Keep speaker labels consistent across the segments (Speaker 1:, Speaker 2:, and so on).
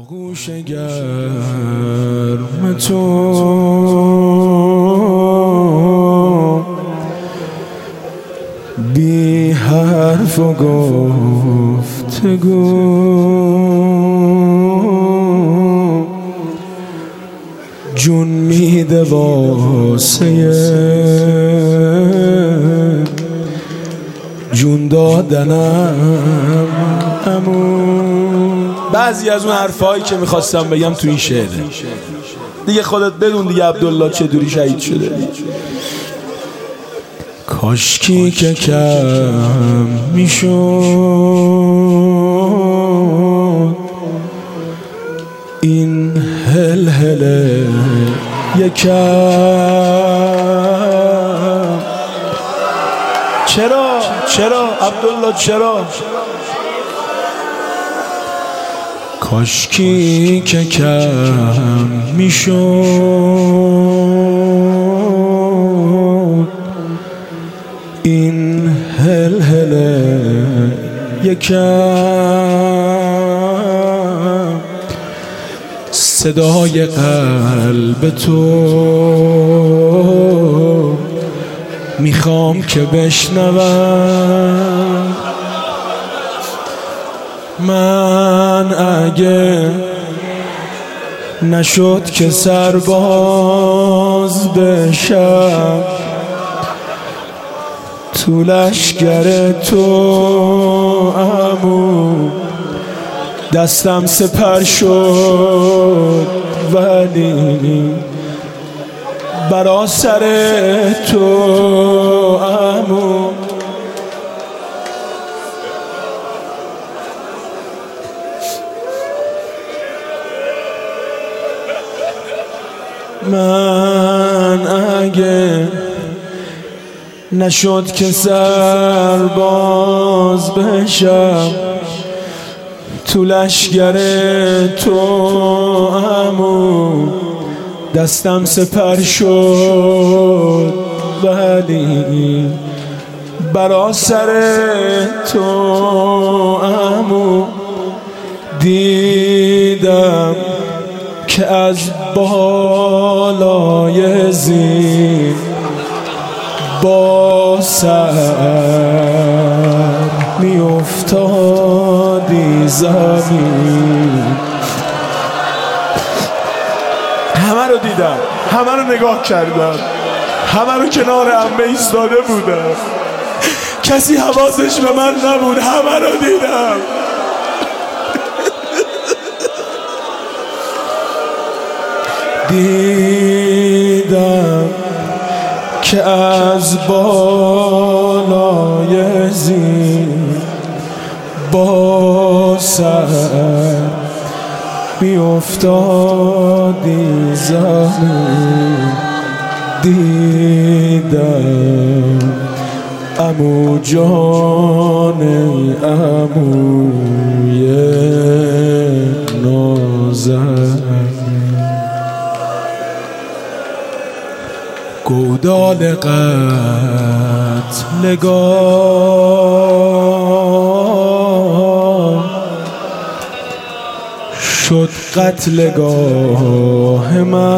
Speaker 1: آغوش گرم تو بی حرف و گفتگو جون میده واسه جون دادنم بعضی از اون حرفایی که میخواستم بگم تو این شعره دیگه خودت بدون دیگه عبدالله چطوری شهید شده. کاشکی که کم میشد این هلهله یکم. چرا عبدالله چرا؟ کاشکی که کم میشد این هلهله یکم. صدای قلب تو میخوام که بشنوم. من اگه نشد که سرباز بشم تو لشگر تو عمو دستم سپر شد ولی برا سر تو عمو. من اگه نشد که سرباز بشم تو لشگر تو عمو دستم سپر شد ولی برا سر تو عمو. دیدم که از بالای زین با سر می افتادی زمین. همه رو دیدم، همه رو نگاه کردم، همه رو کنار عمه ایستاده بودم، کسی حواسش به من نبود، همه رو دیدم. دیدم که از بالای زین با سر می افتادی زمین. دیدم عمو جان عموی نازنین. گودال قتلگاه شد قتلگاه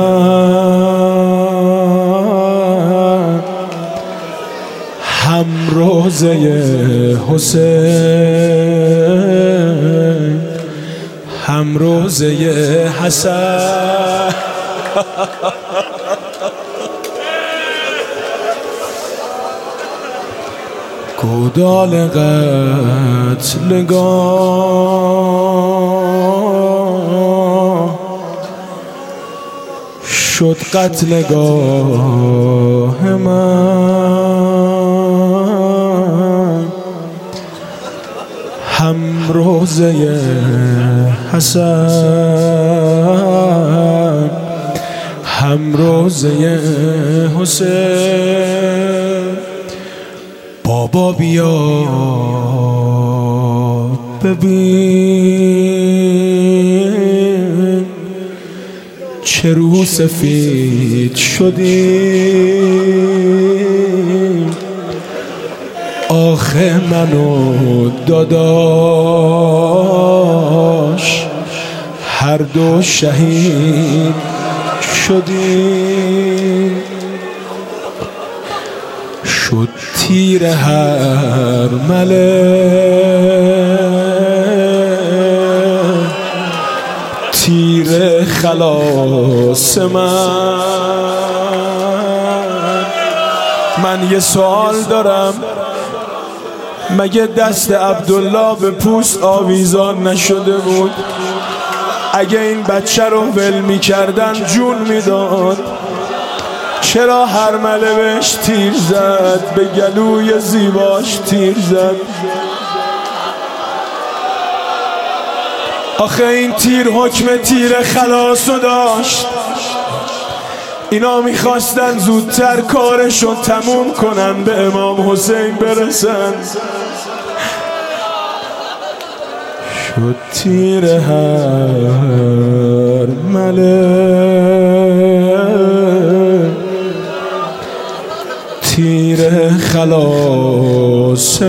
Speaker 1: من. هم روزه حسین هم روزه حسن. گودال قتلگاه شد قتلگاه من. هم روزه حسن هم روزه حسین. بابا بیا ببین چه رو سفید شدی. آخه منو داداش هر دو شهید شدیم، شد تیر هر مله تیر خلاص من یه سوال دارم، مگه دست عبدالله به پوست آویزان نشده بود؟ اگه این بچه رو ول میکردن جون میداد، چرا هر مله بهش تیر زد؟ به گلوی زیباش تیر زد. آخه این تیر حکم تیر خلاصو داشت. اینا میخواستن زودتر کارشو تموم کنن، به امام حسین برسن. شد تیر هر مله تیر خلاص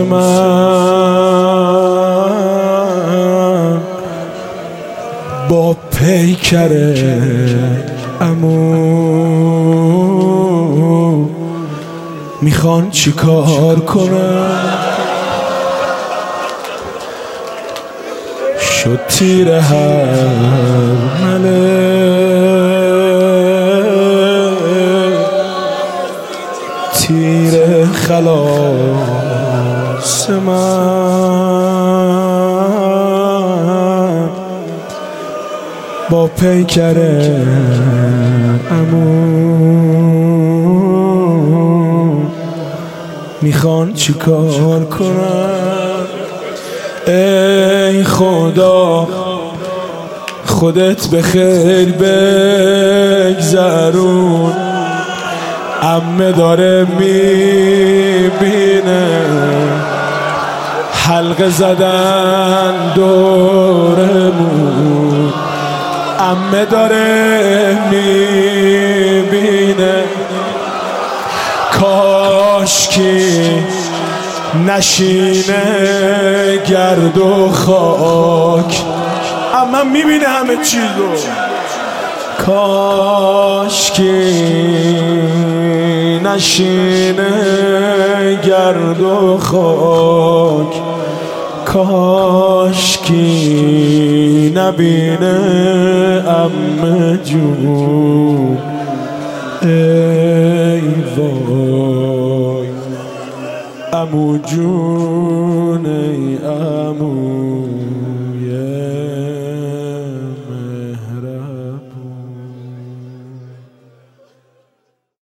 Speaker 1: من با پیکر عمو میخوان چی کار کنن؟ شد تیر هر مله تیر خلاص من با پیکر عمو میخوان چی کار کنن؟ ای خدا خودت به خیر بگذرون، عمه داره میبینه حلقه زدن دورمون، عمه داره میبینه کاشکی نشینه گرد و خاک. اما میبینه همه چیزو، کاشکی نشینه گرد و خاک، کاشکی نبینه عمه جون. ای وای عمو جون، ای عمو.